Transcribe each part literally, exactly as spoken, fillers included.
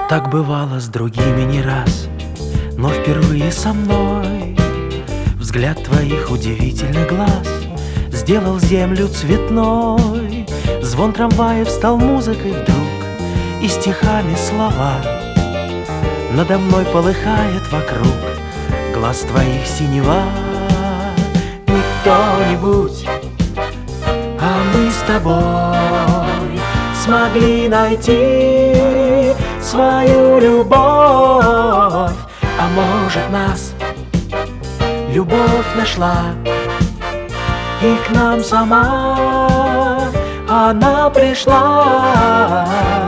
Так бывало с другими не раз, но впервые со мной взгляд твоих удивительных глаз сделал землю цветной. Звон трамваев стал музыкой вдруг, и стихами слова. Надо мной полыхает вокруг глаз твоих синева. Не кто-нибудь, а мы с тобой смогли найти свою любовь. А может, нас любовь нашла, и к нам сама она пришла.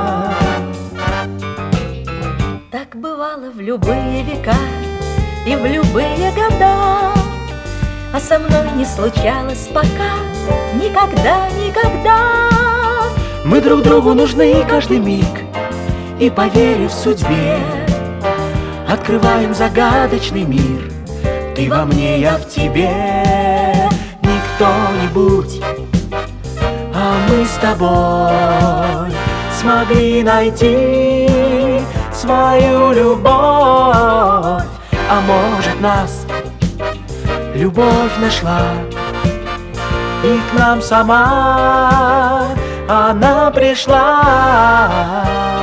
Так бывало в любые века и в любые года, а со мной не случалось пока никогда, никогда. Мы друг другу нужны каждый миг, и, поверив судьбе, открываем загадочный мир. Ты во мне, я в тебе. Не кто-нибудь, а мы с тобой смогли найти свою любовь. А может, нас любовь нашла, и к нам сама она пришла.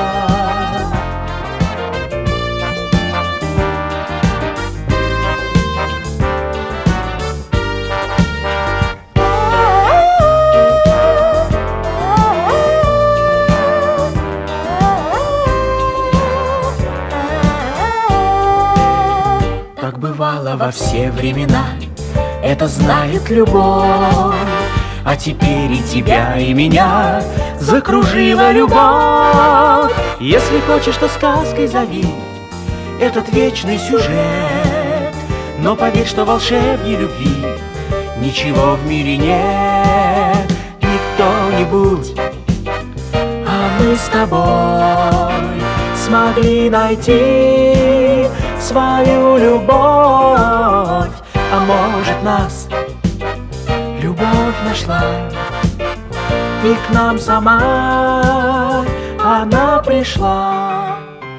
Так бывало во все времена, это знает любовь. А теперь и тебя, и меня закружила любовь. Если хочешь, то сказкой зови этот вечный сюжет, но поверь, что волшебней любви ничего в мире нет. Не кто-нибудь, а мы с тобой смогли найти свою любовь. А может, нас любовь нашла, и к нам сама она пришла.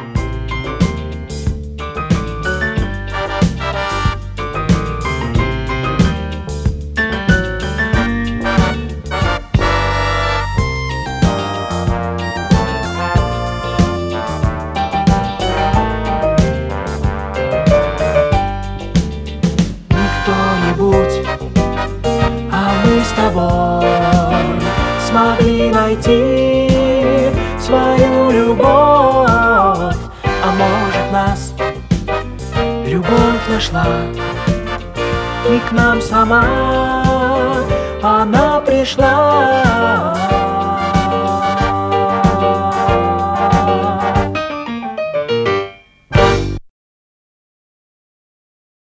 С тобой смогли найти свою любовь. А может, нас любовь нашла, и к нам сама она пришла.